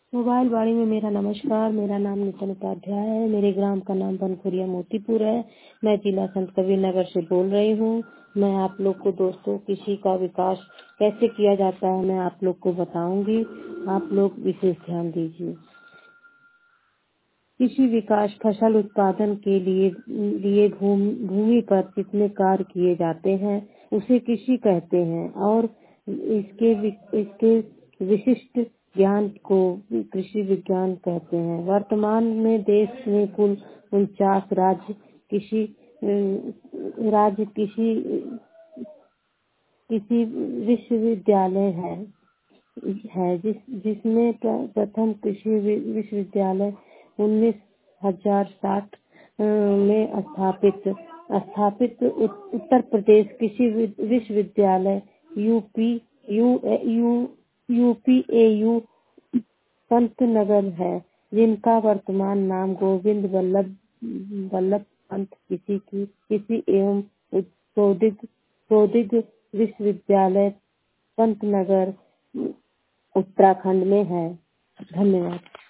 Mobile वाणी में मेरा नमस्कार। मेरा नाम नितिन उपाध्याय है। मेरे ग्राम का नाम बनखुरिया मोतीपुर है। मैं जिला संत कबीर नगर से बोल रही हूँ। मैं आप लोग को दोस्तों कृषि का विकास कैसे किया जाता है मैं आप लोग को बताऊंगी। आप लोग विशेष ध्यान दीजिए। कृषि विकास फसल उत्पादन के लिए भूमि पर कितने कार्य किए जाते हैं उसे कृषि कहते हैं और इसके विशिष्ट ज्ञान को कृषि विज्ञान कहते हैं। वर्तमान में देश में कुल 49 राज्य कृषि विश्वविद्यालय है जिसमें प्रथम कृषि विश्वविद्यालय 19,060 में स्थापित उत्तर प्रदेश कृषि विश्वविद्यालय यूपीएयू पंतनगर है, जिनका वर्तमान नाम गोविंद वल्लभ पंत कृषि एवं प्रौद्योगिक विश्वविद्यालय पंतनगर उत्तराखंड में है। धन्यवाद।